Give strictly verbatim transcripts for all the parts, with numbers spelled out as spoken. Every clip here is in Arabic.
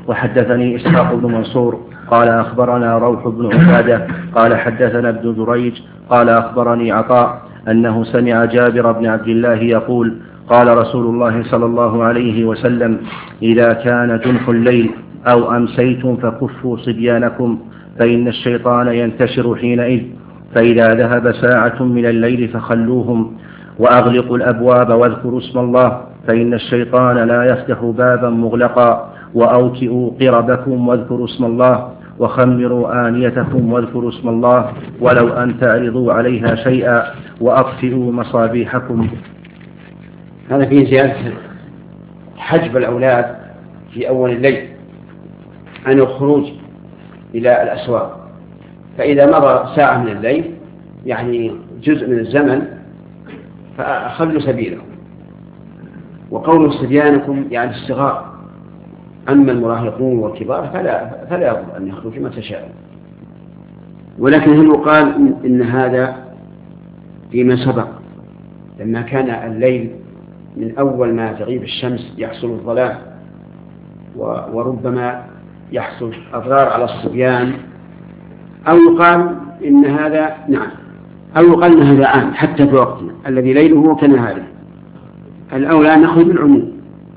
وحدثني إسحاق بن منصور قال أخبرنا روح بن عبادة قال حدثنا ابن جريج قال أخبرني عطاء أنه سمع جابر بن عبد الله يقول قال رسول الله صلى الله عليه وسلم إذا كان جنح الليل أو أمسيتم فكفوا صبيانكم فإن الشيطان ينتشر حينئذ، فإذا ذهب ساعة من الليل فخلوهم وأغلقوا الأبواب واذكروا اسم الله، فإن الشيطان لا يفتح بابا مغلقا، وأوكئوا قربكم واذكروا اسم الله، وخمروا آنيتكم واذكروا اسم الله، ولو أن تعرضوا عليها شيئا، وأطفئوا مصابيحكم. هذا فيه زيادة حجب الأولاد في أول الليل عن الخروج إلى الأسواق، فإذا مضى ساعة من الليل يعني جزء من الزمن فأخلوا سبيلهم. وقول صبيانكم يعني الصغار، أما المراهقون والكبار فلا, فلا يضر أن يخرجوا متى شاءوا. ولكن هل يقال إن هذا فيما سبق لما كان الليل من أول ما تغيب الشمس يحصل الظلام وربما يحصل أضرار على الصبيان، أو يقال إن هذا نعم أو يقال إن هذا عام حتى في وقتنا الذي ليله كنهاره، الأولى نأخذ بالعموم.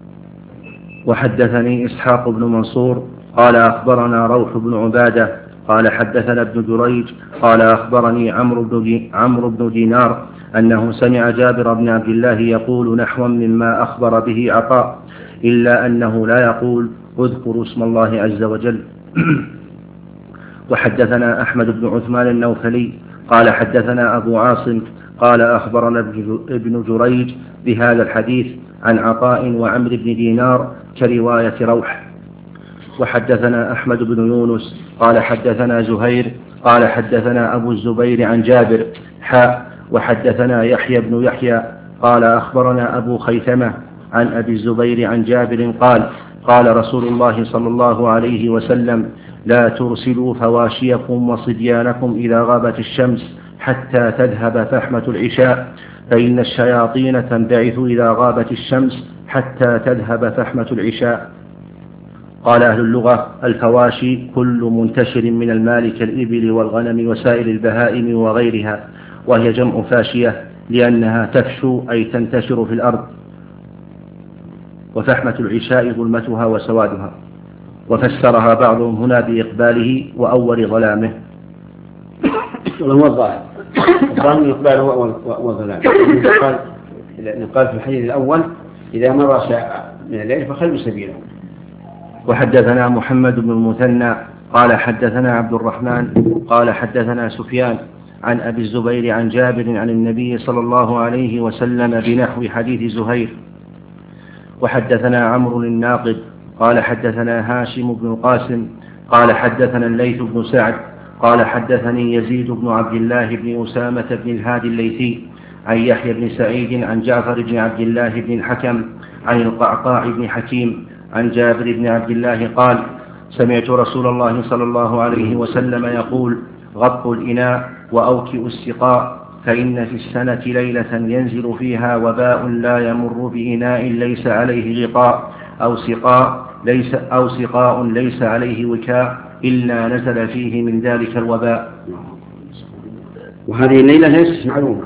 وحدثني إسحاق بن منصور قال أخبرنا روح بن عبادة قال حدثنا ابن جريج قال أخبرني عمرو بن عمرو بن دينار أنه سمع جابر بن عبد الله يقول نحوا مما أخبر به عطاء، إلا أنه لا يقول اذكروا اسم الله عز وجل. وحدثنا أحمد بن عثمان النوفلي قال حدثنا أبو عاصم قال أخبرنا ابن جريج بهذا الحديث عن عطاء وعمرو بن دينار كرواية روح. وحدثنا أحمد بن يونس قال حدثنا زهير قال حدثنا أبو الزبير عن جابر حاء. وحدثنا يحيى بن يحيى قال أخبرنا أبو خيثمة عن أبي الزبير عن جابر قال قال رسول الله صلى الله عليه وسلم لا ترسلوا فواشيكم وصبيانكم إذا غابت الشمس حتى تذهب فحمة العشاء، فإن الشياطين تنبعث إذا غابت الشمس حتى تذهب فحمة العشاء. قال أهل اللغة الفواشي كل منتشر من المال كالإبل والغنم وسائر البهائم وغيرها، وهي جمع فاشية لأنها تفشو أي تنتشر في الأرض، وفحمة العشاء ظلمتها وسوادها. وفسرها بعضهم هنا بإقباله وأول ظلامه. وهو الظاهر الظاهر إقباله وظلامه. قال في الحديث الأول إذا مر ساعة من الليل فخلوا سبيله. وحدثنا محمد بن المثنى قال حدثنا عبد الرحمن قال حدثنا سفيان عن أبي الزبير عن جابر عن النبي صلى الله عليه وسلم بنحو حديث زهير. وحدثنا عمرو الناقد قال حدثنا هاشم بن القاسم قال حدثنا الليث بن سعد قال حدثني يزيد بن عبد الله بن أسامة بن الهادي الليثي عن يحيى بن سعيد عن جعفر بن عبد الله بن الحكم عن القعقاع بن حكيم عن جابر بن عبد الله قال سمعت رسول الله صلى الله عليه وسلم يقول غطوا الإناء وأوكئوا السقاء، فإن في السنة ليلة ينزل فيها وباء لا يمر بإناء ليس عليه غطاء أو سقاء ليس, أو سقاء ليس عليه وكاء إلا نزل فيه من ذلك الوباء. وهذه الليلة ليست معلومة،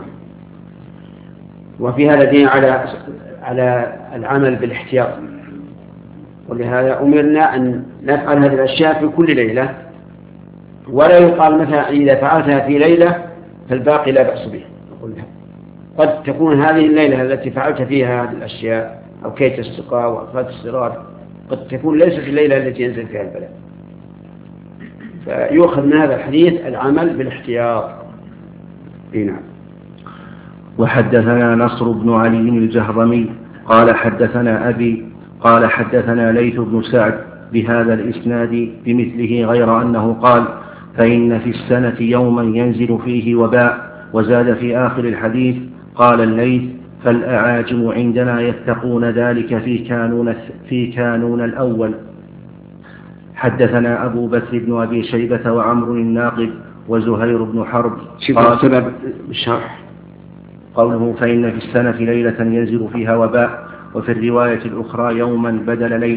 وفي هذا دين على على العمل بالاحتياط، ولهذا أمرنا أن نفعل هذه الأشياء في كل ليلة، ولا يقال مثلا إذا فعلتها في ليلة فالباقي لا بأس به. قد تكون هذه الليلة التي فعلت فيها هذه الأشياء أو كيت السقاء وأخذت الصغار قد تكون ليست الليلة التي ينزل فيها البلاء، فيؤخذ من هذا الحديث العمل بالاحتياط. نعم. وحدثنا نصر بن علي الجهضمي قال حدثنا أبي قال حدثنا ليث بن سعد بهذا الإسناد بمثله غير أنه قال فإن في السنة يوما ينزل فيه وباء، وزاد في آخر الحديث قال الليث فالأعاجم عندنا يتقون ذلك في كانون, في كانون الأول. حدثنا أبو بكر بن أبي شيبة وعمر الناقد وزهير بن حرب. قال سبب الشرح قوله فإن في السنة ليلة ينزل فيها وباء، وفي الرواية الأخرى يوما بدل ليلة،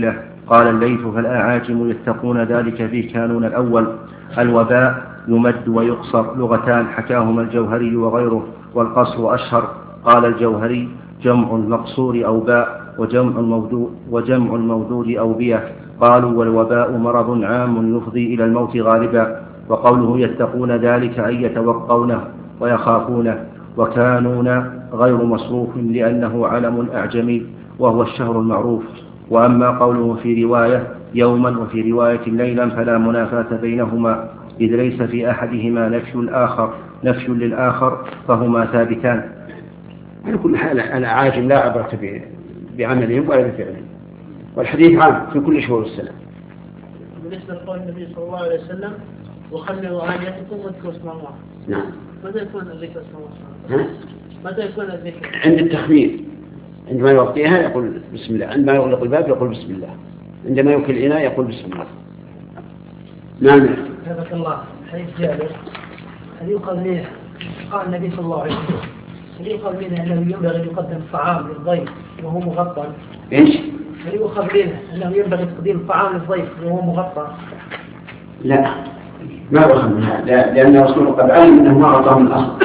قال الليث فالأعاجم يتقون ذلك في كانون الأول. الوباء يمد ويقصر لغتان حكاهما الجوهري وغيره، والقصر أشهر. قال الجوهري جمع المقصور أوباء وجمع المودود, وجمع المودود أوبية. قالوا والوباء مرض عام يفضي إلى الموت غالبا. وقوله يتقون ذلك أي يتوقونه ويخافونه. وكانون غير مصروف لأنه علم أعجمي وهو الشهر المعروف. وأما قوله في رواية يوما وفي رواية ليلا فلا منافاة بينهما، إذ ليس في أحدهما نفي الآخر نفي للآخر فهما ثابتان. على كل حال الأعاجم لا عبرة بعملهم ولا بفعلهم، والحديث عام في كل شهور السنة. بالنسبة لقول النبي صلى الله عليه وسلم وخلوا آلهتكم واذكروا اسم الله. نعم. متى يكون الذكر اسم الله؟ متى يكون الذكر؟ عند التخمير، عندما يغطيها يقول بسم الله، عندما يغلق الباب يقول بسم الله، عندما يوكل الإناء يقول بسم الله. نعم. حفظك الله. حديث جابر هل يقال منه قال النبي صلى الله عليه وسلم هل يقال منه أنه ينبغي أن يقدم طعام للضيف وهو مغطى؟ إيش؟ هل يقال منه أنه ينبغي تقديم طعام للضيف وهو مغطى؟ لا، ما يؤخذ منها، لأن الرسول قد علم أنه ما غطاه من الأصل.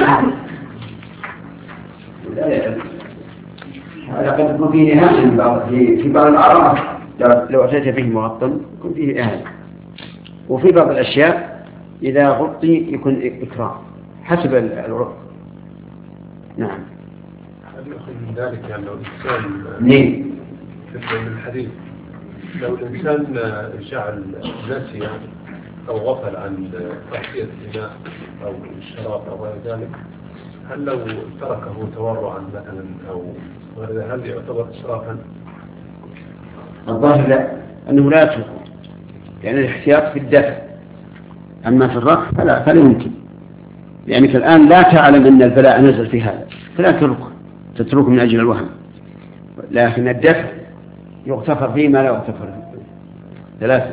هذا قد يكون فيه إهانة في بعض الأعراض، لو أتيت به مغطى يكون فيه إهانة. وفي بعض الأشياء إذا غطي يكون إكرام حسب العرف. نعم. هل يؤخذ من ذلك يعني لو الإنسان نعم في الحديث لو الإنسان جعل ناسيا أو غفل عن تغطية الإناء أو الشراب أو غير ذلك، هل لو تركه تورعا مثلا أو غير هل يعتبر إسرافا؟ الظاهر لا، أنه لا يتركه، لأن الاحتياط في الدفع، أما في الرفع فلا فلا يمكن، لأنك الآن لا تعلم أن البلاء نزل في هذا فلا تتركه تتركه من أجل الوهم، لكن الدفع يغتفر فيه ما لا يغتفر فيه. ثلاثة.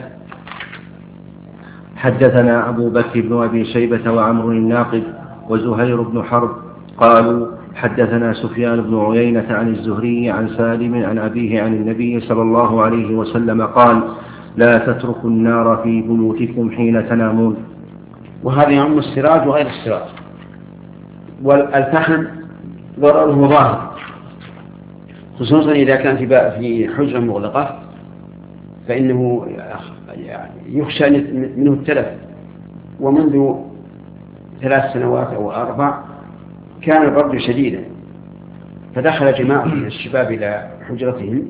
حدثنا أبو بكر بن أبي شيبة وعمر الناقد وزهير بن حرب قالوا حدثنا سفيان بن عيينة عن الزهري عن سالم عن أبيه عن النبي صلى الله عليه وسلم قال لا تتركوا النار في بيوتكم حين تنامون. وهذا يعم السراج وغير السراج، والفحم ضرره ظاهر، خصوصا إذا كان في حجرة مغلقة فإنه يخشى منه التلف. ومنذ ثلاث سنوات أو أربع كان البرد شديدا، فدخل جماعة من الشباب إلى حجرتهم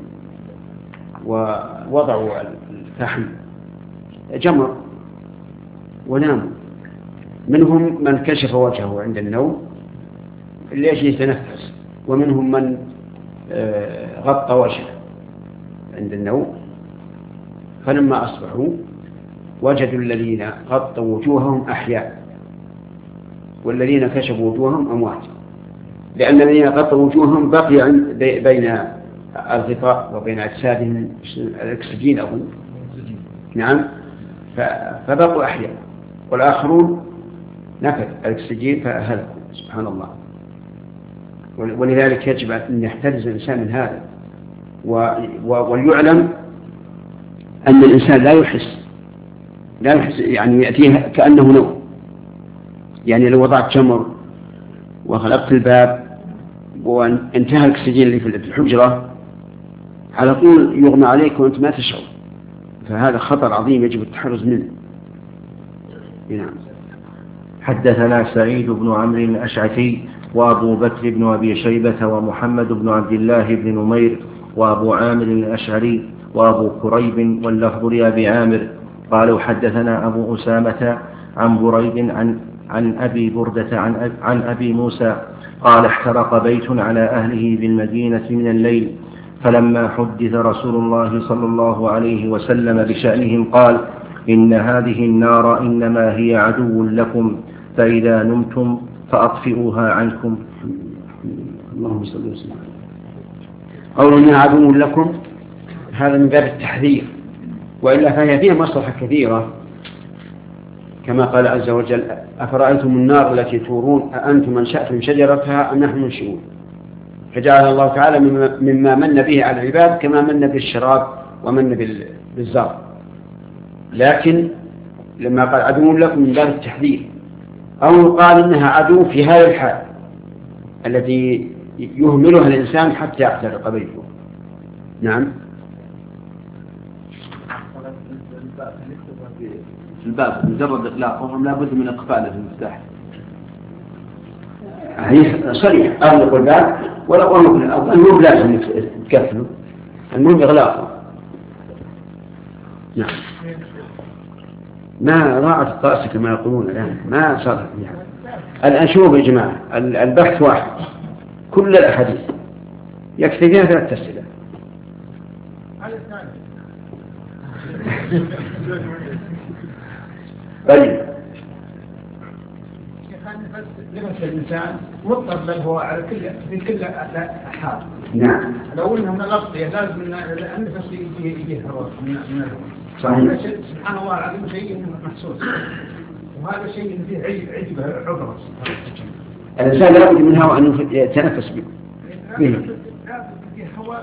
ووضعوا الفحم جمر وناموا. منهم من كشف وجهه عند النوم ليش يتنفس، ومنهم من غطى وجهه عند النوم. فلما أصبحوا وجدوا الذين غطوا وجوههم أحياء والذين كشفوا وجوههم أموات، لأن الذين غطوا وجوههم بقي بين الغطاء وبين أجسادهم الأكسجين أو نعم فبقوا أحياء، والآخرون نفذ الأكسجين فأهلكوا. سبحان الله. ولذلك يجب أن يحترز الإنسان من هذا، وليعلم أن الإنسان لا يحس لا يحس يعني يأتيه كأنه نوم. يعني لو وضعت جمر وغلقت الباب وانتهى الأكسجين اللي في الحجرة على طول يغمى عليك وأنت ما تشعر، فهذا خطر عظيم يجب التحرز منه. نعم. حدثنا سعيد بن عمرو الأشعثي وأبو بكر بن أبي شيبة ومحمد بن عبد الله بن نمير وأبو عامر الأشعري وأبو كريب واللفظ لأبي عامر قالوا حدثنا أبو أسامة عن بريد عن عن أبي بردة عن, أب عن أبي موسى قال احترق بيت على أهله بالمدينة من الليل، فلما حدث رسول الله صلى الله عليه وسلم بشأنهم قال إن هذه النار إنما هي عدو لكم فإذا نمتم فأطفئوها عنكم. اللهم صل وسلم. قولنا عدو لكم هذا من باب التحذير، وإلا فهي فيها مصلحة كثيرة، كما قال عز وجل أفرأيتم النار التي تورون أأنتم أنشأتم شجرتها أم نحن المنشئون، فجعل الله تعالى مما من به على العباد كما من بالشراب ومن بالضبط، لكن لما قال عدو لكم من باب التحذير، أو قال إنها عدو في هذا الحال التي يهملها الإنسان حتى يعترق بيته. نعم. في الباب مجرد إطلاقهم لا بد من إقفاله في المفتاح. هذه صريح أغلق الباب ولا المهم لازم تكفله، المهم إغلاقه. نعم. ما ضاعت الطأس كما يقولون الآن، ما صار فيها. الآن شوفوا يا جماعة، البحث واحد، كل الأحاديث يكفي فيها ثلاث أسئلة. طيب. لمس الإنسان مضطر بل هو على كل في كل الحال. نعم. لو قلنا من الأغطية لازم النفس يجيه هواء من الهواء. صحيح. سبحان الله العظيم شيء محسوس، وهذا شيء فيه عجب عذر. الإنسان لا بد من هواء أن يتنفس به. لازم فيه هواء.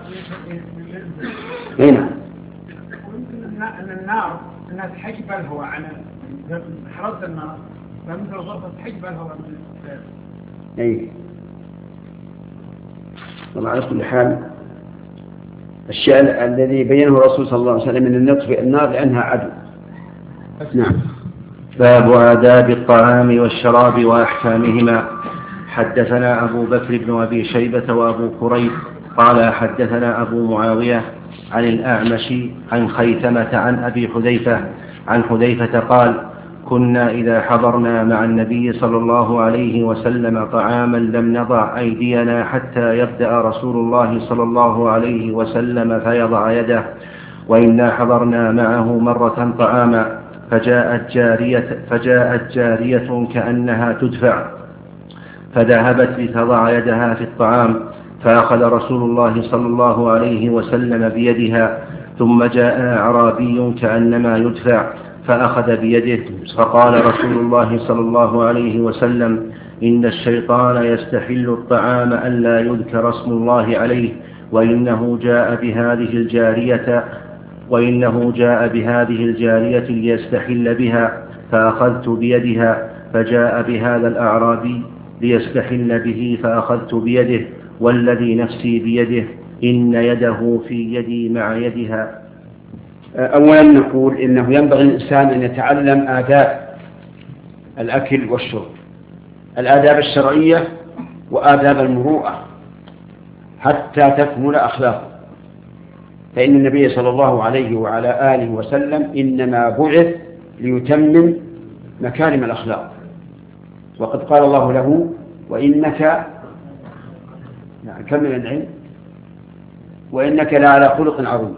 نعم. ويمكن أن النار أنها تحجب الهواء عن حرارة النار. فمثل ظرفة حجب الهواء من الإنسان. أي. طبعا على كل حال الشيء الذي بينه الرسول صلى الله عليه وسلم من النطف النار لأنها عدو. نعم. باب آداب الطعام والشراب وأحكامهما. حدثنا أبو بكر بن أبي شيبة وأبو كريب قال حدثنا أبو معاوية عن الأعمش عن خيثمة عن أبي حذيفة عن حذيفة قال كنا إذا حضرنا مع النبي صلى الله عليه وسلم طعاما لم نضع أيدينا حتى يبدأ رسول الله صلى الله عليه وسلم فيضع يده، وإنا حضرنا معه مرة طعاما فجاءت جارية, فجاءت جارية كأنها تدفع فذهبت لتضع يدها في الطعام، فأخذ رسول الله صلى الله عليه وسلم بيدها، ثم جاء أعرابي كأنما يدفع فأخذ بيده، فقال رسول الله صلى الله عليه وسلم إن الشيطان يستحل الطعام ألا يذكر اسم الله عليه، وإنه جاء بهذه الجارية وإنه جاء بهذه الجارية ليستحل بها، فأخذت بيدها، فجاء بهذا الأعرابي ليستحل به فأخذت بيده، والذي نفسي بيده إن يده في يدي مع يدها. أولا نقول إنه ينبغي الإنسان أن يتعلم آداب الأكل والشرب، الآداب الشرعية وآداب المروءة حتى تكمل أخلاقه، فإن النبي صلى الله عليه وعلى آله وسلم إنما بعث ليتمم مكارم الأخلاق، وقد قال الله له وإنك كمل العلم وإنك لعلى خلق عظيم.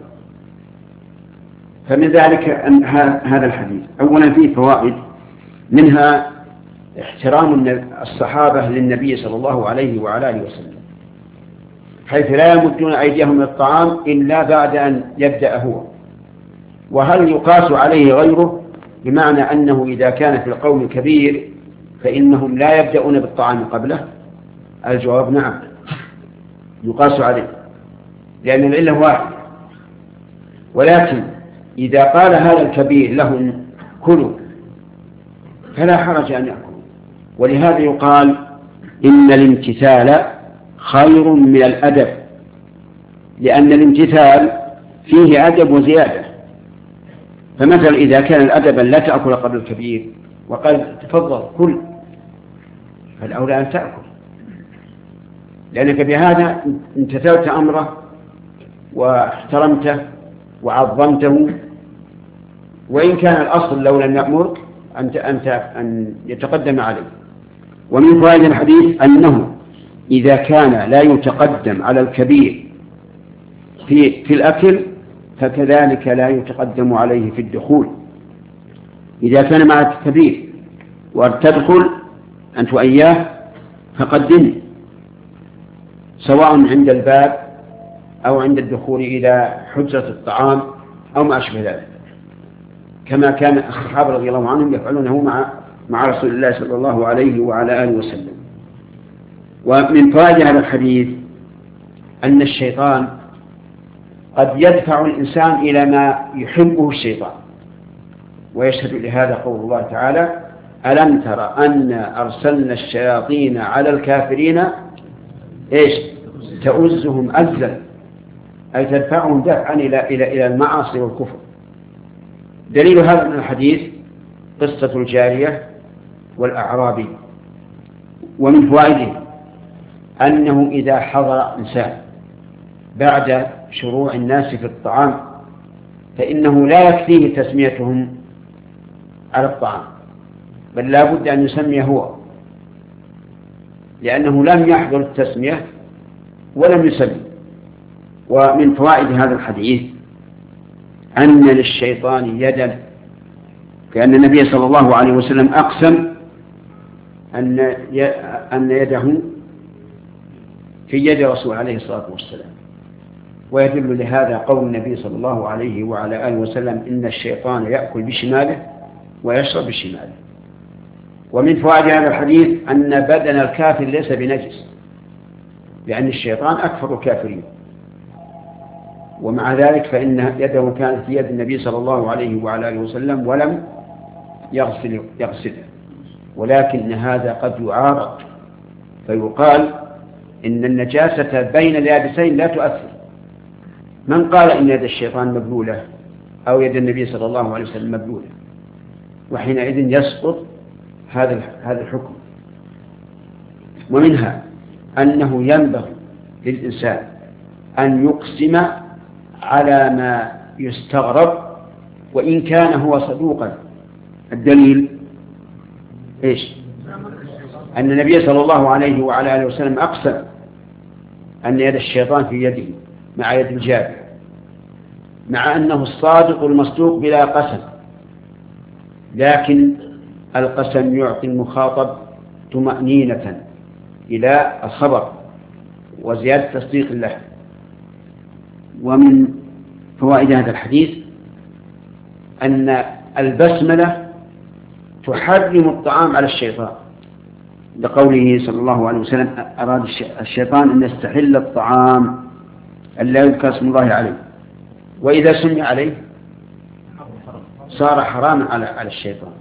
فمن ذلك أن هذا الحديث أولا فيه فوائد، منها احترام الصحابة للنبي صلى الله عليه وعلى آله وسلم، حيث لا يمدون أيديهم من الطعام إلا بعد أن يبدأ هو. وهل يقاس عليه غيره؟ بمعنى أنه إذا كان في القوم كبير فإنهم لا يبدأون بالطعام قبله. الجواب نعم يقاس عليه، لأن العلة واحدة. ولكن إذا قال هذا الكبير لهم كلوا فلا حرج أن يأكلوا، ولهذا يقال إن الامتثال خير من الأدب، لأن الامتثال فيه أدب وزيادة. فمثلا إذا كان الأدب لا تأكل قبل الكبير وقال تفضل كل، فالأولى أن تأكل، لأنك بهذا امتثلت أمره واحترمته وعظمته، وإن كان الأصل لو لم يأمرك أنت أنت أن يتقدم عليه. ومن فوائد الحديث أنه إذا كان لا يتقدم على الكبير في في الأكل فكذلك لا يتقدم عليه في الدخول. إذا كان معك كبير وتدخل أنت وإياه فقدمه، سواء عند الباب أو عند الدخول إلى حجرة الطعام أو ما أشبه ذلك، كما كان الصحابة رضي الله عنهم يفعلونه مع مع رسول الله صلى الله عليه وعلى آله وسلم. ومن فوائد هذا الحديث أن الشيطان قد يدفع الإنسان إلى ما يحبه الشيطان. ويشهد لهذا قول الله تعالى: ألم تر أن أرسلنا الشياطين على الكافرين إيش تؤزهم أزا، أي تدفعهم دفعا إلى إلى إلى المعاصي والكفر. دليل هذا من الحديث قصة الجارية والأعرابي. ومن فوائده أنه إذا حضر إنسان بعد شروع الناس في الطعام فإنه لا يكفيه تسميتهم على الطعام، بل لا بد أن يسمي هو، لأنه لم يحضر التسمية ولم يسمي. ومن فوائد هذا الحديث أن للشيطان يدا، كأن النبي صلى الله عليه وسلم أقسم أن أن يده في يد رسول عليه الصلاة والسلام. ويدل لهذا قول النبي صلى الله عليه وعلى آله وسلم: إن الشيطان يأكل بشماله ويشرب بشماله. ومن فوائد هذا الحديث أن بدن الكافر ليس بنجس، لأن الشيطان أكفر الكافرين، ومع ذلك فإن يده كانت في يد النبي صلى الله عليه وعلى آله وسلم ولم يغسل يغسله. ولكن هذا قد يعارض فيقال إن النجاسة بين اليابسين لا تؤثر. من قال إن يد الشيطان مبلولة أو يد النبي صلى الله عليه وسلم مبلولة؟ وحينئذ يسقط هذا هذا الحكم. ومنها أنه ينبغي للإنسان أن يقسم على ما يستغرب وإن كان هو صدوقا. الدليل إيش؟ أن النبي صلى الله عليه وعلى آله وسلم أقسم أن يد الشيطان في يده مع يد الجابر، مع أنه الصادق المصدوق بلا قسم، لكن القسم يعطي المخاطب طمأنينة إلى الخبر وزيادة تصديق له. ومن فوائد هذا الحديث أن البسملة تحرم الطعام على الشيطان، لقوله صلى الله عليه وسلم: أراد الشيطان أن يستحل الطعام ألا يذكر اسم الله عليه، وإذا سمي عليه صار حراما على على الشيطان.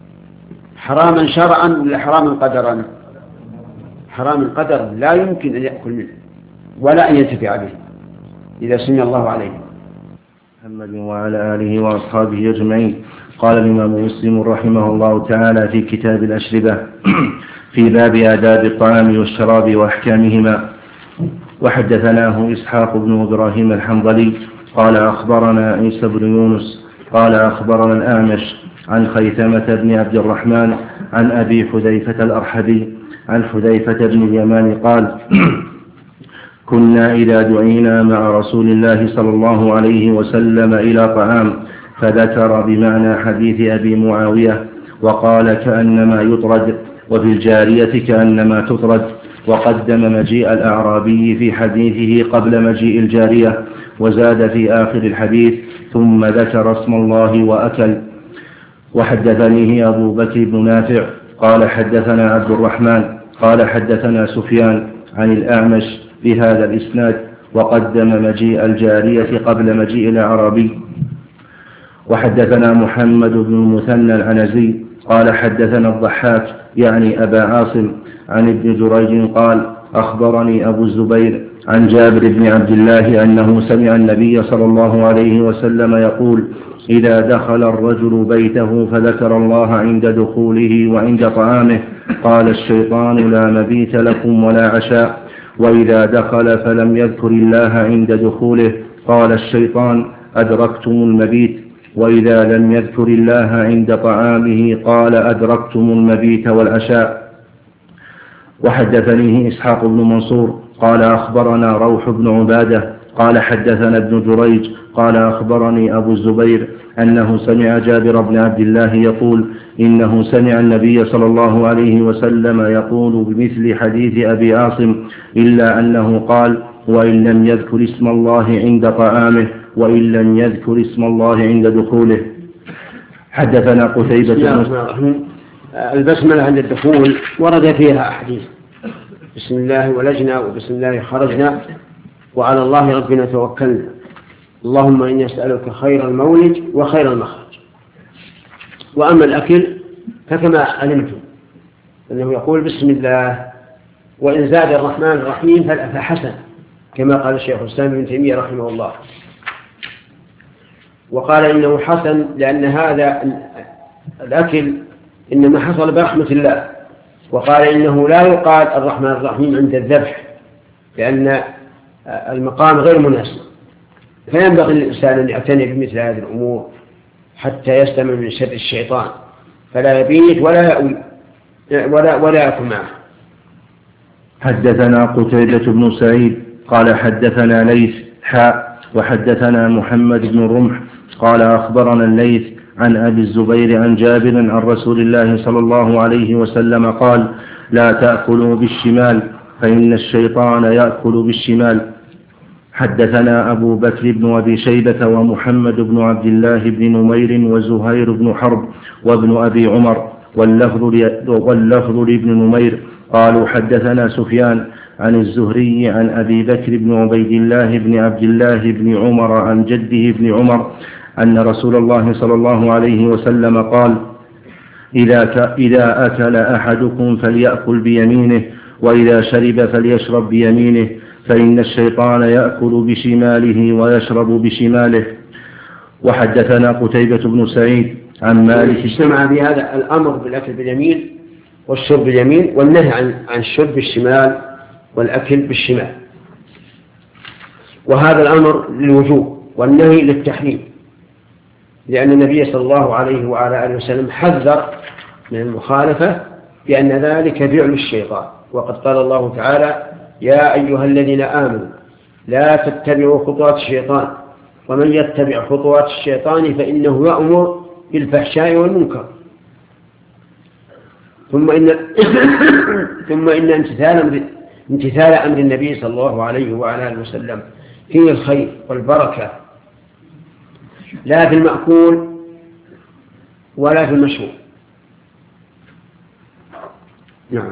حراما شرعا ولا حراما قدرا؟ حراما قدرا، لا يمكن أن يأكل منه ولا أن ينتفع به إذا سمي الله عليه. محمد وعلى آله وأصحابه أجمعين. قال الإمام مسلم رحمه الله تعالى في كتاب الأشربة في باب آداب الطعام والشراب وأحكامهما: وحدثناه إسحاق بن إبراهيم الحنظلي قال أخبرنا عيسى بن يونس قال أخبرنا الأعمش عن خيثمة بن عبد الرحمن عن أبي حذيفة الأرحبي عن حذيفة بن اليمان قال: كنا إذا دعينا مع رسول الله صلى الله عليه وسلم إلى طعام فذكر بمعنى حديث أبي معاوية وقال كأنما يطرد، وفي الجارية كأنما تطرد، وقدم مجيء الأعرابي في حديثه قبل مجيء الجارية، وزاد في آخر الحديث ثم ذكر اسم الله وأكل. وحدثنيه أبو بكر بن نافع قال حدثنا عبد الرحمن قال حدثنا سفيان عن الأعمش بهذا الإسناد وقدم مجيء الجارية قبل مجيء الأعرابي. وحدثنا محمد بن المثنى العنزي قال حدثنا الضحاك يعني أبا عاصم عن ابن جريج قال أخبرني أبو الزبير عن جابر بن عبد الله أنه سمع النبي صلى الله عليه وسلم يقول: إذا دخل الرجل بيته فذكر الله عند دخوله وعند طعامه قال الشيطان لا مبيت لكم ولا عشاء، وإذا دخل فلم يذكر الله عند دخوله قال الشيطان أدركتم المبيت، وإذا لم يذكر الله عند طعامه قال أدركتم المبيت والعشاء. وحدثنيه إسحاق بن منصور قال أخبرنا روح بن عبادة قال حدثنا ابن جريج قال أخبرني أبو الزبير أنه سمع جابر بن عبد الله يقول: إنه سمع النبي صلى الله عليه وسلم يقول بمثل حديث أبي عاصم، إلا أنه قال: وإن لم يذكر اسم الله عند طعامه وإن لم يذكر اسم الله عند دخوله. حدثنا قتيبة بن البسملة عند الدخول ورد فيها أحاديث: بسم الله ولجنا وبسم الله خرجنا وعلى الله ربنا توكلنا. اللهم إني أسألك خير المولج وخير المخرج. وأما الأكل فكما علمتم أنه يقول بسم الله، وإن زاد الرحمن الرحيم فحسن، كما قال الشيخ الإسلام ابن تيمية رحمه الله. وقال إنه حسن لأن هذا الأكل إنما حصل برحمة الله. وقال إنه لا يقال الرحمن الرحيم عند الذبح لأن المقام غير مناسب، فينبغي للإنسان أن يعتني بمثل هذه الأمور حتى يستمع من شر الشيطان، فلا يبيت ولا يأوي ولا ولا يأكل معه. حدثنا قتيبة بن سعيد قال حدثنا ليث حاء وحدثنا محمد بن الرمح قال أخبرنا الليث عن أبي الزبير عن جابر عن رسول الله صلى الله عليه وسلم قال: لا تأكلوا بالشمال فإن الشيطان يأكل بالشمال. حدثنا أبو بكر بن أبي شيبة ومحمد بن عبد الله بن نمير وزهير بن حرب وابن أبي عمر واللفظ لابن نمير قالوا حدثنا سفيان عن الزهري عن أبي بكر بن عبيد الله بن عبد الله بن عمر عن جده بن عمر أن رسول الله صلى الله عليه وسلم قال: إذا إذا أكل أحدكم فليأكل بيمينه، وإذا شرب فليشرب بيمينه، فإن الشيطان يأكل بشماله ويشرب بشماله. وحدثنا قتيبة بن سعيد عن مالك. اجتمع بهذا الأمر بالأكل باليمين والشرب باليمين، والنهي عن عن الشرب بالشمال والأكل بالشمال. وهذا الأمر للوجوب والنهي للتحريم، لأن النبي صلى الله عليه وعلى آله وسلم حذر من المخالفة بأن ذلك فعل الشيطان. وقد قال الله تعالى: يا أيها الذين آمنوا لا تتبعوا خطوات الشيطان ومن يتبع خطوات الشيطان فإنه يأمر بالفحشاء والمنكر. ثم إن ثم إن امتثال امتثال أمر النبي صلى الله عليه وعلى آله وسلم فيه الخير والبركة، لا في المأكول ولا في المشروب. نعم.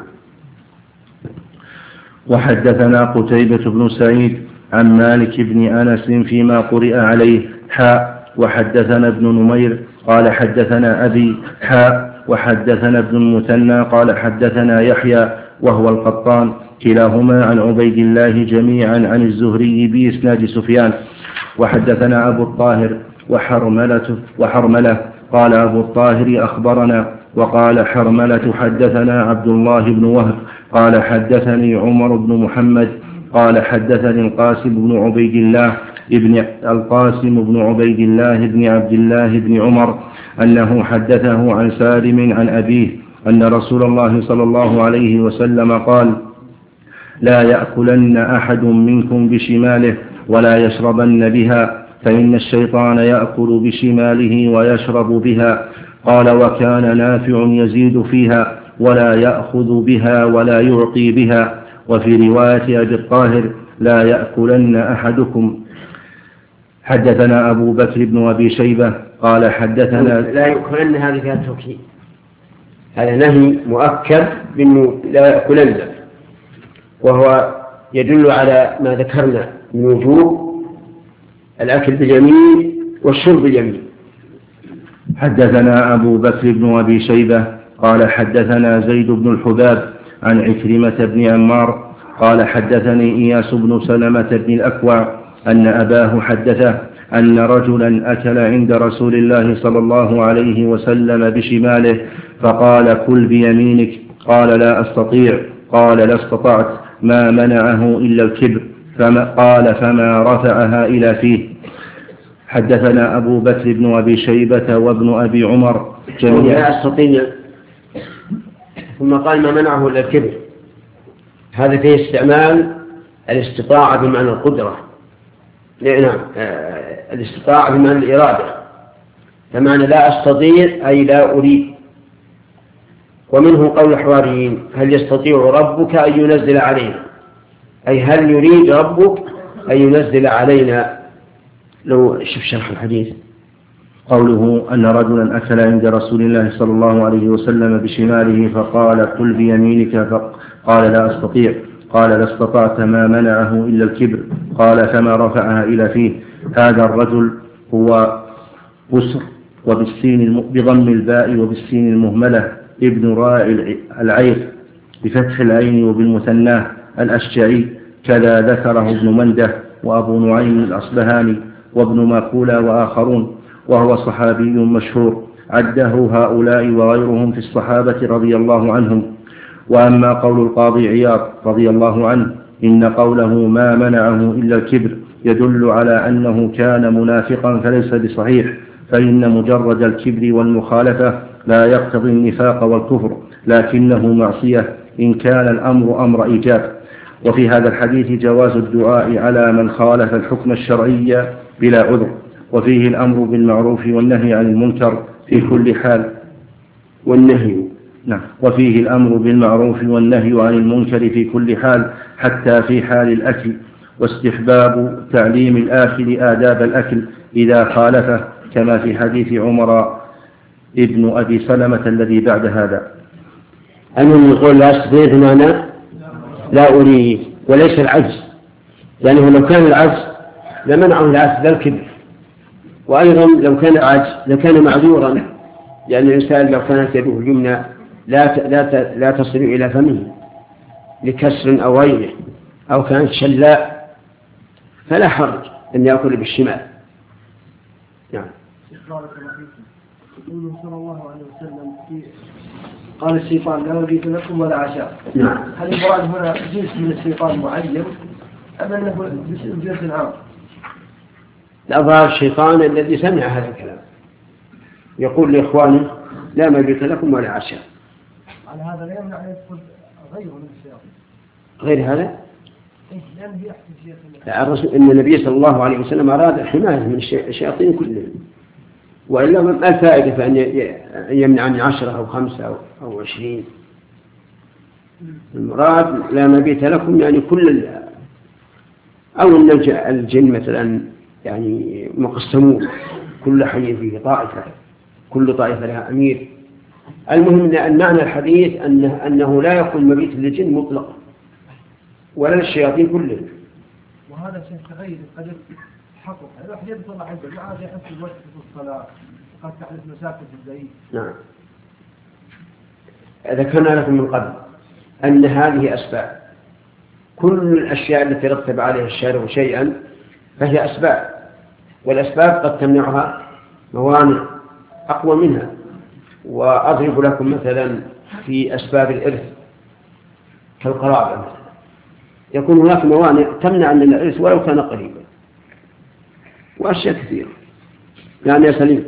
وحدثنا قتيبة بن سعيد عن مالك بن أنس فيما قرئ عليه حاء وحدثنا ابن نمير قال حدثنا أبي حاء وحدثنا ابن المثنى قال حدثنا يحيى وهو القطان كلاهما عن عبيد الله جميعا عن الزهري بإسناد سفيان. وحدثنا أبو الطاهر وحرملة, وحرملة قال أبو الطاهر أخبرنا، وقال حرملة حدثنا عبد الله بن وهب قال حدثني عمر بن محمد قال حدثني القاسم بن عبيد الله ابن القاسم بن عبيد الله بن عبد الله بن عمر أنه حدثه عن سالم عن أبيه أن رسول الله صلى الله عليه وسلم قال: لا يأكلن أحد منكم بشماله ولا يشربن بها، فإن الشيطان يأكل بشماله ويشرب بها. قال: وكان نافع يزيد فيها ولا يأخذ بها ولا يعطي بها. وفي رواية أبي الطاهر: لا يأكلن أحدكم. حدثنا أبو بكر بن أبي شيبة قال حدثنا. لا يأكلن هذه فيها التوكيد، هذا نهي مؤكد بأنه لا يأكلن، وهو يدل على ما ذكرنا من وجوب الأكل باليمين والشرب باليمين. حدثنا أبو بكر بن أبي شيبة قال حدثنا زيد بن الحباب عن عكرمة بن عمار قال حدثني إياس بن سلمة بن الأكوع أن أباه حدثه أن رجلا أكل عند رسول الله صلى الله عليه وسلم بشماله فقال: كل بيمينك. قال: لا أستطيع. قال: لا استطعت. ما منعه إلا الكبر. فما قال: فما رفعها إلى فيه. حدثنا أبو بكر بن أبي شيبة وابن أبي عمر جميعا. لا أستطيع ثم قال: ما منعه إلا الكبر. هذا فيه استعمال الاستطاعة بمعنى القدرة. نعم، الاستطاعة بمعنى الإرادة، فمعنى لا أستطيع أي لا أريد. ومنه قول الحواريين: هل يستطيع ربك أن ينزل علينا، أي هل يريد ربك أن ينزل علينا. لو شوف شرح الحديث. قوله أن رجلا أكل عند رسول الله صلى الله عليه وسلم بشماله فقال: كل بيمينك، فقال: لا أستطيع. قال لا استطعت ما منعه إلا الكبر. قال فما رفعها إلى فيه. هذا الرجل هو بسر وبالسين بضم الباء وبالسين المهملة ابن راعي العير بفتح العين وبالمثناه الأشجعي. كذا ذكره ابن منده وأبو نعيم الأصبهاني وابن ماكولة وآخرون، وهو صحابي مشهور عده هؤلاء وغيرهم في الصحابة رضي الله عنهم. وأما قول القاضي عياض رضي الله عنه إن قوله ما منعه إلا الكبر يدل على أنه كان منافقا فليس بصحيح، فإن مجرد الكبر والمخالفة لا يقتضي النفاق والكفر، لكنه معصية إن كان الأمر أمر إيجاب. وفي هذا الحديث جواز الدعاء على من خالف الحكم الشرعي بلا عذر، وفيه الأمر بالمعروف والنهي عن المنكر في كل حال والنهي نعم وفيه الأمر بالمعروف والنهي عن المنكر في كل حال حتى في حال الأكل، واستحباب تعليم الآكل آداب الأكل إذا خالفه كما في حديث عمر ابن أبي سلمة الذي بعد هذا. أنه يقول لا أستطيع معنى لا أريد، وليس العجز، لأنه لو كان العجز لمنعه العجز ذا الكبر، وأيضا لو كان العجز لكان معذورا، لأن الإنسان لو كانت يده اليمنى لا لا لا تصل إلى فمه لكسر أو غيره، أو كانت شلاء فلا حرج أن يأكل بالشمال. يعني يقول صلى الله عليه وسلم في قال الشيطان لا مبيت لكم ولا عشاء. نعم. هل المراد هنا جنس من الشيطان معين أم أنه جنس عام؟ الأظهر الشيطان الذي سمع هذا الكلام يقول لإخوانه لا مبيت لكم ولا عشاء. على هذا لا يمنع أن يدخل غيره من الشياطين. غير هذا؟ لأنه يحكي شيء. الرسول إن النبي صلى الله عليه وسلم أراد الحماية من الشياطين كلهم، وإلا ما الفائدة فأن يمنع عن عشرة أو خمسة أو عشرين. المراد لا مبيت لكم يعني كل أو أن الجن مثلا يعني مقسمون، كل حي فيه طائفة، كل طائفة لها أمير. المهم أن معنى الحديث أنه, أنه لا يكون مبيت للجن مطلقا ولا للشياطين كلهم. وهذا شيء تغير قد يحقق الواحد يدخل عنده ما عاد يحس الوقت في الصلاة، قد تحدث مسافة البعيد. نعم. ذكرنا لكم من قبل أن هذه أسباب، كل الأشياء التي رتب عليها الشارع شيئا فهي أسباب، والأسباب قد تمنعها موانع أقوى منها. وأضرب لكم مثلا في أسباب الإرث كالقرابة، يكون هناك موانع تمنع من الإرث ولو كان قريبا، وأشياء كثيرة. يعني يا سليم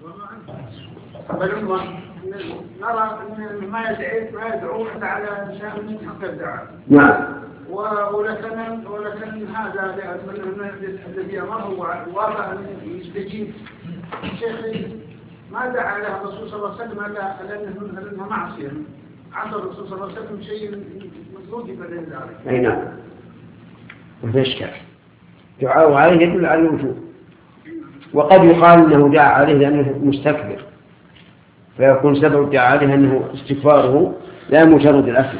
نرى أن ما يدعو ما يدعو على إنسان من حق الدعاء. نعم. ولكن ولكن هذا الذي أمره ووافق أن يستجيب. الشيخ ما دعا له الرسول صلى الله عليه وسلم إلا أنها معصية، عصى الرسول صلى الله عليه وسلم شيء مطلوب بدل ذلك. أي نعم. وفي إشكال دعاء عليه يدل على الوجوب، وقد يقال أنه دعا عليه لأنه مستكبر، فيكون سبب الدعاء عليه أنه استكباره لا مجرد الأكل.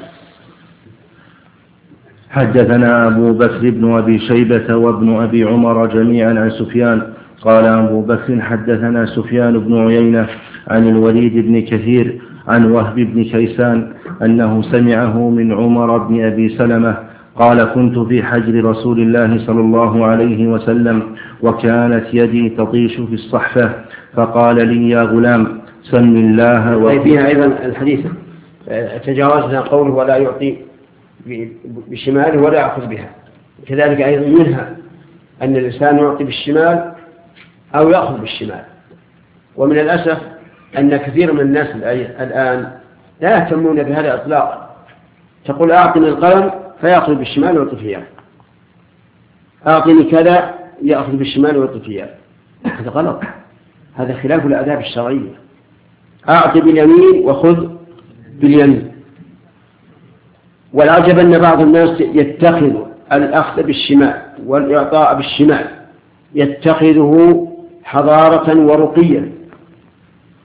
حدثنا أبو بكر بن أبي شيبة وابن أبي عمر جميعا عن سفيان قال أبو بكر حدثنا سفيان بن عيينة عن الوليد بن كثير عن وهب بن كيسان أنه سمعه من عمر بن أبي سلمة قال كنت في حجر رسول الله صلى الله عليه وسلم وكانت يدي تطيش في الصحفة فقال لي يا غلام سم الله وفيها فيها أيضا الحديث تجاوزنا قوله ولا يعطي بشماله ولا يأخذ بها. كذلك أيضا منها أن الإنسان يعطي بالشمال أو يأخذ بالشمال. ومن الأسف أن كثير من الناس الآن لا يهتمون بهذا إطلاقا. تقول أعطني القلم فيأخذ بالشمال ويعطي فيه، أعطني كذا يأخذ بالشمال ويعطي فيه. هذا غلط، هذا خلاف الآداب الشرعية. أعطي باليمين وخذ باليمين. والعجب أن بعض الناس يتخذ الأخذ بالشمال والإعطاء بالشمال يتخذه حضارة ورقيا،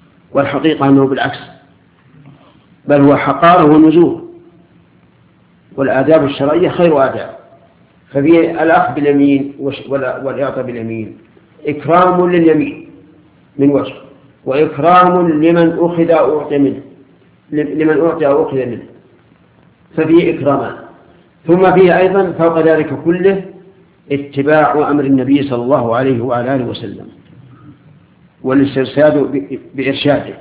والحقيقة أنه بالعكس، بل هو حقارة ونزول. والآداب الشرعية خير آداب. ففي الأخذ باليمين والإعطاء باليمين إكرام لليمين من وجه، وإكرام لمن أخذ أو أعطي منه لمن أعطي أو أخذ منه، ففيه إكرامان. ثم فيه أيضا فوق ذلك كله اتباع أمر النبي صلى الله عليه وعلى آله وسلم والاسترشاد بإرشاده.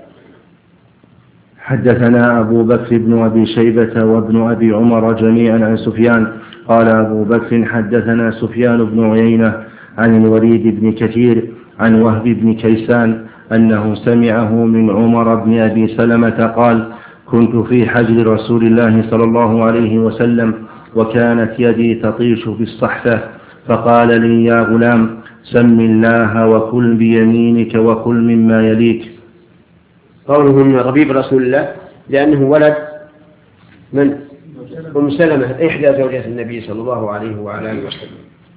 حدثنا أبو بكر بن أبي شيبة وابن أبي عمر جميعا عن سفيان قال أبو بكر حدثنا سفيان بن عيينة عن الوليد بن كثير عن وهب بن كيسان أنه سمعه من عمر بن أبي سلمة قال كنت في حجر رسول الله صلى الله عليه وسلم وكانت يدي تطيش في الصحفة فقال لي يا غلام سم الله وكل بيمينك وكل مما يليك. قوله من ربيب رسول الله لأنه ولد من أم سلمة إحدى زوجات النبي صلى الله عليه وعلى آله وسلم،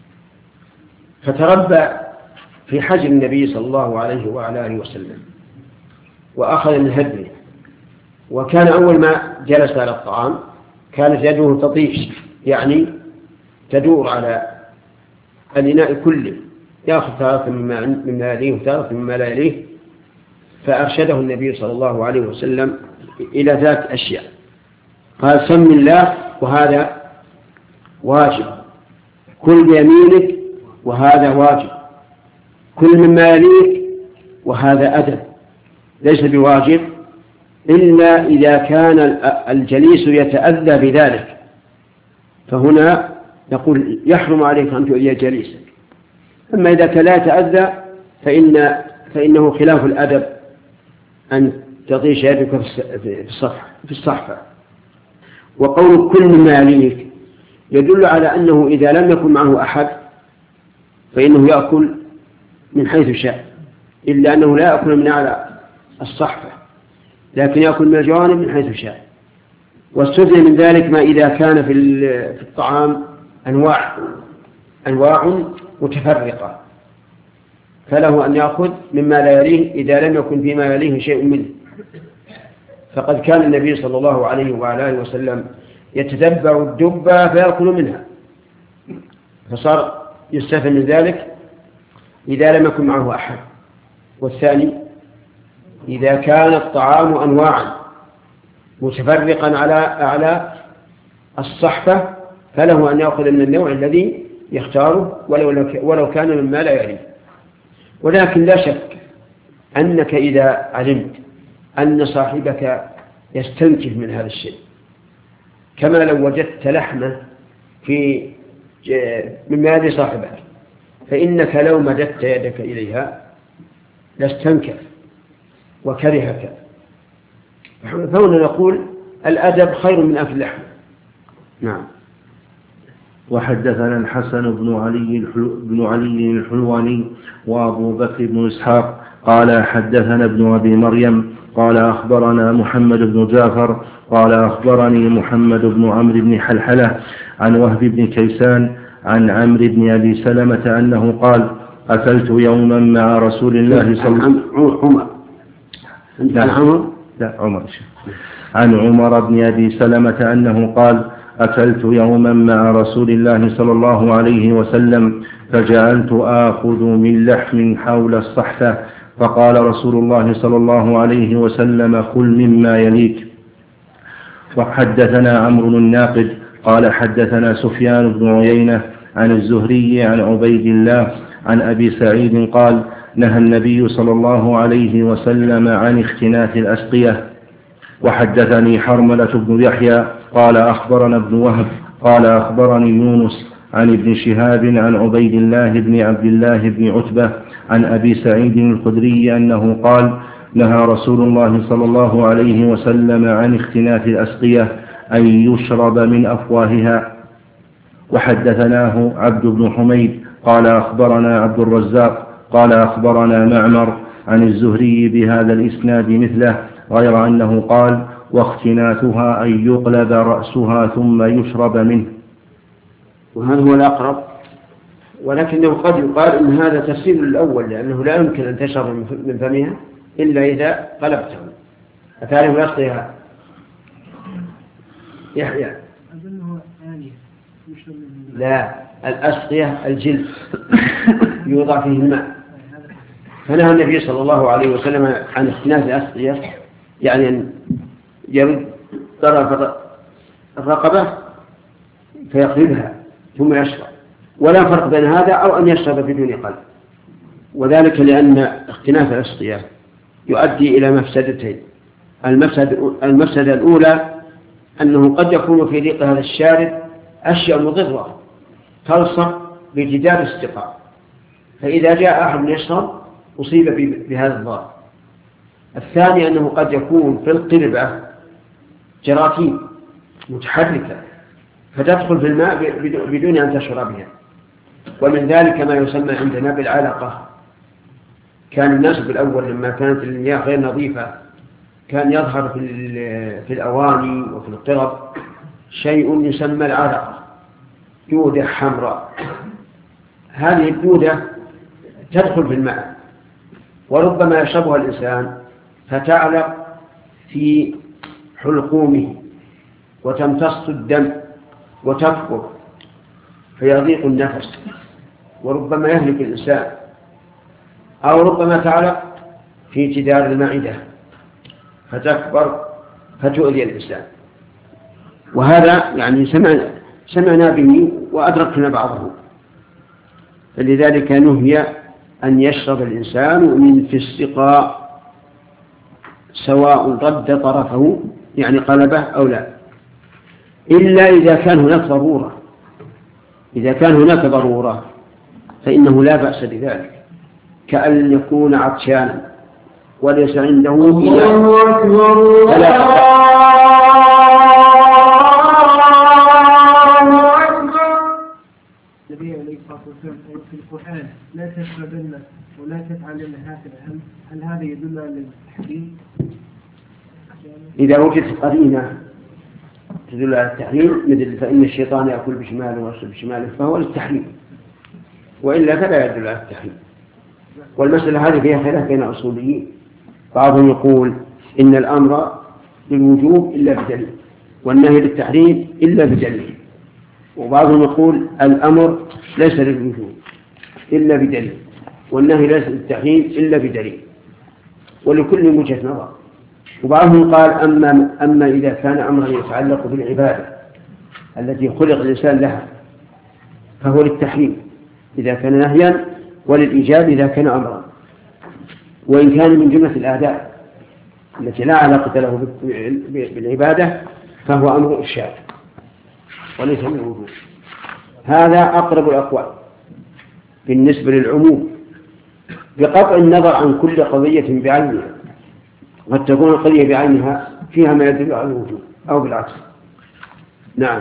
فتربى في حجر النبي صلى الله عليه وعلى آله وسلم وأخذ من هدمه. وكان أول ما جلس على الطعام كانت يده تطيش، يعني تدور على الإناء كله، يأخذ تارة مما يليه وتارة مما لا يليه. فأرشده النبي صلى الله عليه وسلم إلى ذات أشياء، قال سم الله وهذا واجب، كل بيمينك وهذا واجب، كل مما يليك وهذا أدب ليس بواجب إلا إذا كان الجليس يتأذى بذلك، فهنا نقول يحرم عليك أن تؤذي جليسك. أما إذا كان لا يتأذى فإن فإنه خلاف الأدب أن تطيش يدك في الصفحة في الصحفة. وقول كل مما يليك يدل على أنه إذا لم يكن معه أحد فإنه يأكل من حيث شاء، إلا أنه لا يأكل من أعلى الصحفة لكن يأكل من الجوانب من حيث شاء. واستثنى من ذلك ما إذا كان في الطعام أنواع أنواع متفرقة فله أن يأخذ مما لا يليه إذا لم يكن فيما يليه شيء منه. فقد كان النبي صلى الله عليه وعلى آله وسلم يتتبع الدبة فيأكل منها، فصار يستثنى من ذلك إذا لم يكن معه أحد. والثاني إذا كان الطعام أنواعا متفرقا على أعلى الصحفة فله أن يأخذ من النوع الذي يختاره ولو كان مما لا يليه. ولكن لا شك أنك إذا علمت أن صاحبك يستنكف من هذا الشيء، كما لو وجدت لحمة في مما يلي صاحبك، فإنك لو مددت يدك إليها لاستنكف وكرهك. فهنا نقول الأدب خير من أكل اللحم. نعم. وحدثنا الحسن بن علي بن علي الحلواني وأبو بكر بن إسحاق قال حدثنا ابن أبي مريم قال أخبرنا محمد بن جعفر قال أخبرني محمد بن عمرو بن حلحلة عن وهب بن كيسان عن عمرو بن أبي سلمة أنه قال أكلت يوما مع رسول الله صلى الله عليه وسلم عن عمر لا عمر عن عمر بن أبي سلمة أنه قال أكلت يوما مع رسول الله صلى الله عليه وسلم فجعلت آخذ من لحم حول الصحفة فقال رسول الله صلى الله عليه وسلم كل مما يليك. وحدثنا عمرو الناقد قال حدثنا سفيان بن عيينة عن الزهري عن عبيد الله عن أبي سعيد قال نهى النبي صلى الله عليه وسلم عن اختناث الأسقية. وحدثني حرملة بن يحيى قال أخبرنا ابن وهب قال أخبرني يونس عن ابن شهاب عن عبيد الله بن عبد الله بن عتبة عن أبي سعيد الخدري أنه قال نهى رسول الله صلى الله عليه وسلم عن اختناث الأسقية أن يشرب من أفواهها. وحدثناه عبد بن حميد قال أخبرنا عبد الرزاق قال أخبرنا معمر عن الزهري بهذا الإسناد مثله غير أنه قال واختناثها أن يقلب رأسها ثم يشرب منه. وهذا هو الأقرب، ولكنه قد يقال إن هذا تفسير الأول لأنه لا يمكن أن تشرب من فمها إلا إذا قلبته. أتعرف يخطيها يحيى أظنه لا، الأسقية الجلد يوضع فيه الماء. فنهى النبي صلى الله عليه وسلم عن اختناث الأسقية، يعني أن يرد طرف الرقبة فيقلبها ثم يشرب، ولا فرق بين هذا أو أن يشرب بدون قلب. وذلك لأن اختناث الأسقية يؤدي إلى مفسدتين. المفسدة الأولى أنه قد يكون في ريق هذا الشارب أشياء مضرة تلصق بجدار السقاء، فإذا جاء أحد يشرب أصيب بهذا الضرر. الثاني أنه قد يكون في القلبة جراثيم متحركة فتدخل في الماء بدون أن تشعر بها، ومن ذلك ما يسمى عندنا بالعلقة. كان الناس بالأول لما كانت المياه غير نظيفة كان يظهر في الأواني وفي القرب شيء يسمى العلقة، دودة حمراء. هذه الدودة تدخل في الماء وربما يشربها الإنسان فتعلق في حلقومه وتمتص الدم وتكبر فيضيق النفس وربما يهلك الإنسان، أو ربما تعلق في جدار المعدة فتكبر فتؤذي الإنسان. وهذا يعني سمعنا, سمعنا به وأدركنا بعضه، فلذلك نهي أن يشرب الإنسان من في السقاء سواء رد طرفه يعني قلبه أو لا، إلا إذا كان هناك ضرورة. إذا كان هناك ضرورة فإنه لا بأس بذلك، كأن يكون عطشانا وليس عنده إناء فلا النبي عليه الصلاة والسلام في القرآن لا تشربن ولا تفعلن هكذا، هل, هل هذا يدل على التحريم؟ إذا وجدت قرينة تدل على التحريم مثل فإن الشيطان يأكل بشماله ويشرب بشماله فهو للتحريم، وإلا فلا يدل على التحريم. والمسألة هذه فيها خلاف بين الأصوليين، بعضهم يقول إن الأمر للوجوب إلا بدليل والنهي للتحريم إلا بدليل، وبعضهم يقول الأمر ليس للوجوب إلا بدليل والنهي ليس للتحريم إلا بدليل، ولكل وجهة نظر. وبعضهم قال أما, أما إذا كان أمرا يتعلق بالعبادة التي خلق الإنسان لها فهو للتحريم إذا كان نهيا، وللإيجاب إذا كان أمرا. وإن كان من جملة الآداء التي لا علاقة له بالعبادة فهو أمر إرشاد وليس من الوجوب. هذا أقرب الأقوال بالنسبة للعموم، بقطع النظر عن كل قضية بعينها، قد تكون القضية بعينها فيها ما يدل على الوجوب أو بالعكس. نعم.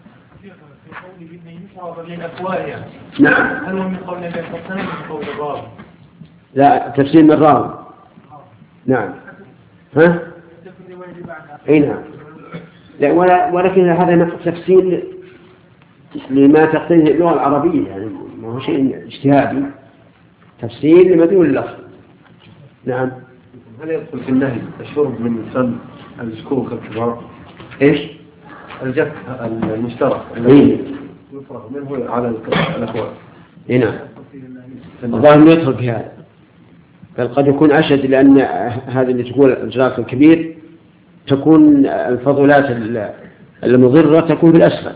نعم. هل هو من قول النبي صلى الله عليه وسلم من قول الراوي؟ لا، تفسير من الراوي. نعم. ها؟ أي نعم. لا ولا ولكن هذا تفسير لما تقتضيه اللغة العربية، يعني ما هو شيء اجتهادي، تفسير لمدلول اللفظ. نعم. هل يدخل في النهي الشرب من سن الزكوك الكبار؟ ايش؟ الجك المشترك اي يفرغ منه على الاخوان. اي نعم. الظاهر يدخل في هذا، بل قد يكون اشد، لان هذا اللي تقول الجراك الكبير تكون الفضلات المضره تكون في الاسفل.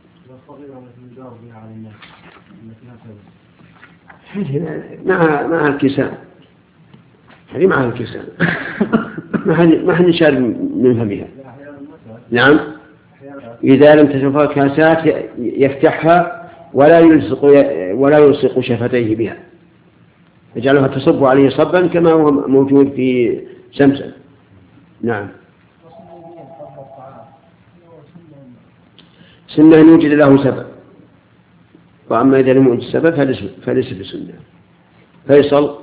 مع مع الكسان هذه مع الكسان ما حد ما حد شارب من فمها. نعم. إذا لم تشوفها كاسات يفتحها ولا يلصق ولا يلصق شفتيه بها، يجعلها تصب عليه صبا كما هو موجود في سمسم. نعم. سنة يوجد له سبب، وأما إذا لم يوجد سبب فليس بسنة. فيصل.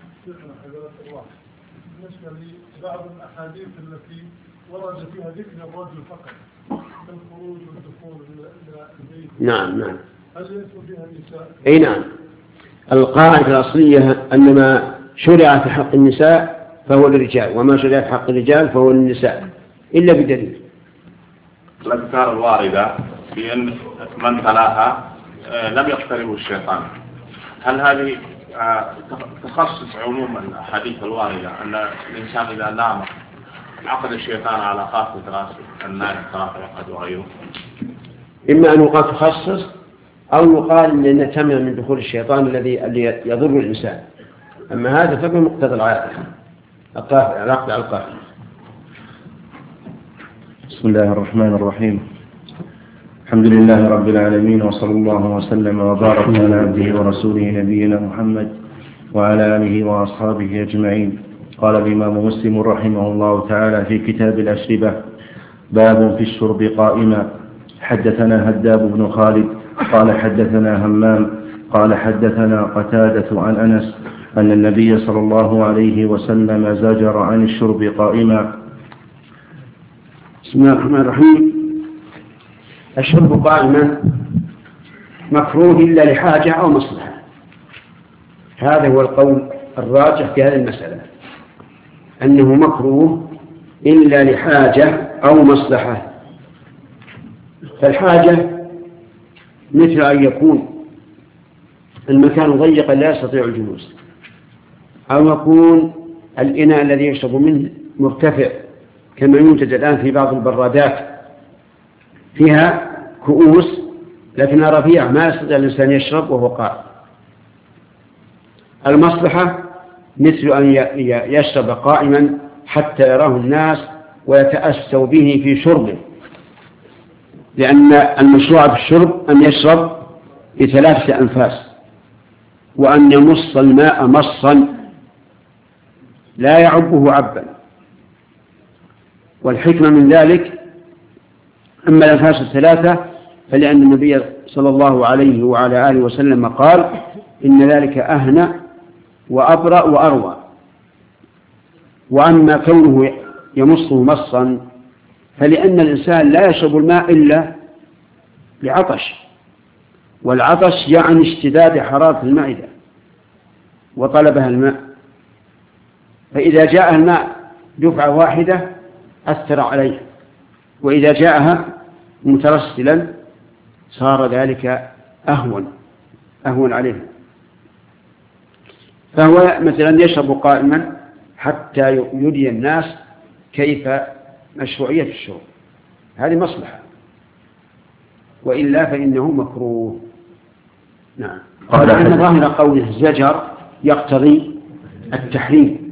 بعض الأحاديث التي ورد فيها ذكر الرجل فقط الخروج والدخول إلى البيت. نعم نعم. هل يدخل فيها النساء؟ أي نعم. القاعدة الأصلية أن ما شرع في حق النساء فهو للرجال، وما شرع في حق الرجال فهو للنساء إلا بدليل. الأذكار الواردة بأن من تلاها لم يقتربه الشيطان، هل هذه تخصص عموما الحديث الواردة أن الإنسان إذا نام عقد الشيطان على خافة راسه النائم خافة يقعد وغيره؟ إما أن يقال تخصص أو يقال أن تمنع من دخول الشيطان الذي يضر الإنسان. أما هذا فهو مقتضى العادة، العقد على القافل. بسم الله الرحمن الرحيم. الحمد لله رب العالمين، وصلى الله وسلم وبارك على عبده ورسوله نبينا محمد وعلى آله وأصحابه أجمعين. قال الإمام مسلم رحمه الله تعالى في كتاب الأشربة: باب في الشرب قائما. حدثنا هداب بن خالد قال حدثنا همام قال حدثنا قتادة عن أنس أن النبي صلى الله عليه وسلم زجر عن الشرب قائما. بسم الله الرحمن الرحيم. الشرب قائما مكروه إلا لحاجة أو مصلحة، هذا هو القول الراجح في هذه المسألة، أنه مكروه إلا لحاجة أو مصلحة. فالحاجة مثل أن يكون المكان ضيقا لا يستطيع الجلوس، أو يكون الإناء الذي يشرب منه مرتفع كما يوجد الآن في بعض البرادات فيها كؤوس لكنها رفيعة ما يستطيع الإنسان يشرب وهو قائم. المصلحة مثل أن يشرب قائما حتى يراه الناس ويتأسوا به في شربه، لأن المشروع في الشرب أن يشرب بثلاثة أنفاس، وأن يمص الماء مصا لا يعبه عبا. والحكمة من ذلك أما الأنفاس الثلاثة فلأن النبي صلى الله عليه وعلى آله وسلم قال: إن ذلك أهنى وأبرأ وأروى. وأما كونه يمصه مصا فلأن الإنسان لا يشرب الماء إلا لعطش، والعطش يعني اشتداد حرارة المعدة وطلبها الماء، فإذا جاء الماء دفعة واحدة أثر عليه، وإذا جاءها مترسلا صار ذلك أهون أهون عليه. فهو مثلا يشرب قائما حتى يري الناس كيف مشروعية الشرب، هذه مصلحة، وإلا فإنه مكروه. نعم. قال أن ظاهر قوله الزجر يقتضي التحريم،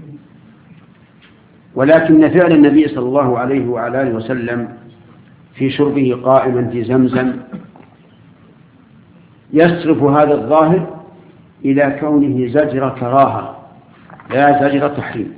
ولكن فعل النبي صلى الله عليه وعلى آله وسلم في شربه قائما في زمزم يصرف هذا الظاهر إلى كونه زجر كراهة لا زجر تحريم.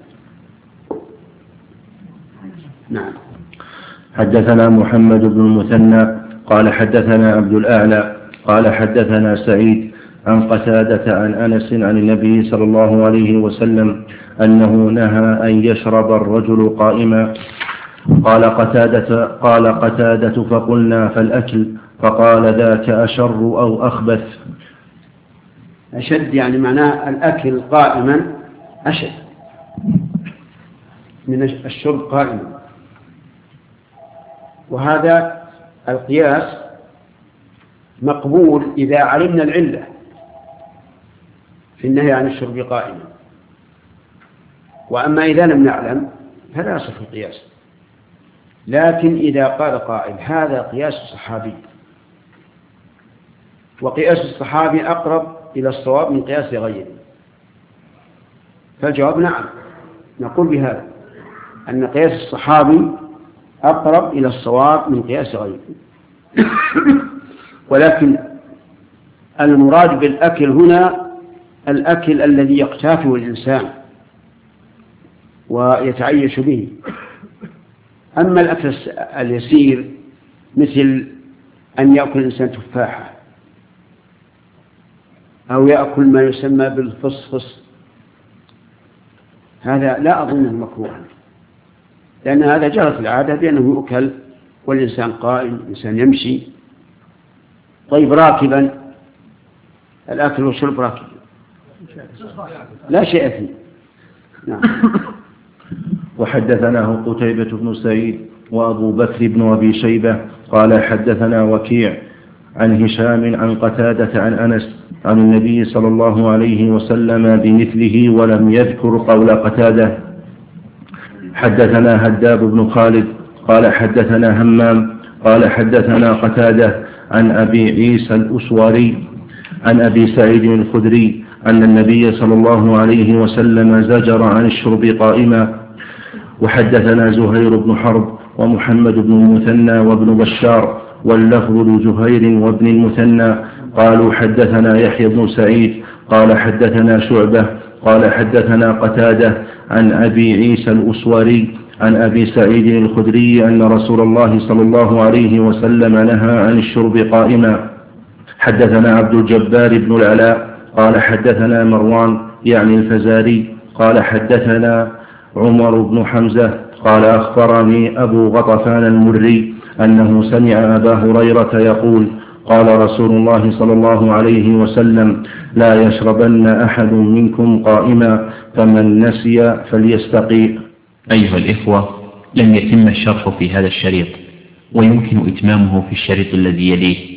نعم. حدثنا محمد بن المثنى قال حدثنا عبد الأعلى قال حدثنا سعيد عن قتادة عن أنس عن النبي صلى الله عليه وسلم أنه نهى أن يشرب الرجل قائما. قال قتادة قال قتادة فقلنا فالأكل؟ فقال ذاك أشر أو أخبث. أشد يعني معناه الأكل قائما أشد من الشرب قائما. وهذا القياس مقبول إذا علمنا العلة في النهي عن الشرب قائما، وأما إذا لم نعلم فلا يصح القياس. لكن إذا قال قائل هذا قياس صحابي، وقياس الصحابي أقرب إلى الصواب من قياس غيره، فالجواب نعم، نقول بهذا أن قياس الصحابي أقرب إلى الصواب من قياس غيره. ولكن المراد بالأكل هنا الأكل الذي يقتاته الإنسان ويتعيش به. أما الأكل اليسير مثل أن يأكل الإنسان تفاحة أو يأكل ما يسمى بالفصفص، هذا لا أظنه مكروها، لأن هذا جرت العادة بأنه يؤكل والإنسان قائم، الإنسان يمشي. طيب راكبا، الأكل والشرب راكبا لا شيء فيه. نعم. وحدثناه قتيبة بن سعيد وأبو بكر بن أبي شيبة قال حدثنا وكيع عن هشام عن قتادة عن أنس عن النبي صلى الله عليه وسلم بمثله ولم يذكر قول قتادة. حدثنا هداب بن خالد قال حدثنا همام قال حدثنا قتادة عن أبي عيسى الأسوري عن أبي سعيد الخدري أن النبي صلى الله عليه وسلم زجر عن الشرب قائما. وحدثنا زهير بن حرب ومحمد بن المثنى وابن بشار واللفظ لزهير وابن المثنى قالوا حدثنا يحيى بن سعيد قال حدثنا شعبة قال حدثنا قتادة عن أبي عيسى الأسوري عن أبي سعيد الخدري أن رسول الله صلى الله عليه وسلم نهى عن الشرب قائما. حدثنا عبد الجبار بن العلاء قال حدثنا مروان يعني الفزاري قال حدثنا عمر بن حمزة قال أخبرني أبو غطفان المري أنه سمع أبا هريرة يقول قال رسول الله صلى الله عليه وسلم لا يشربن أحد منكم قائما فمن نسي فليستقي. أيها الإخوة، لم يتم الشرح في هذا الشريط، ويمكن إتمامه في الشريط الذي يليه.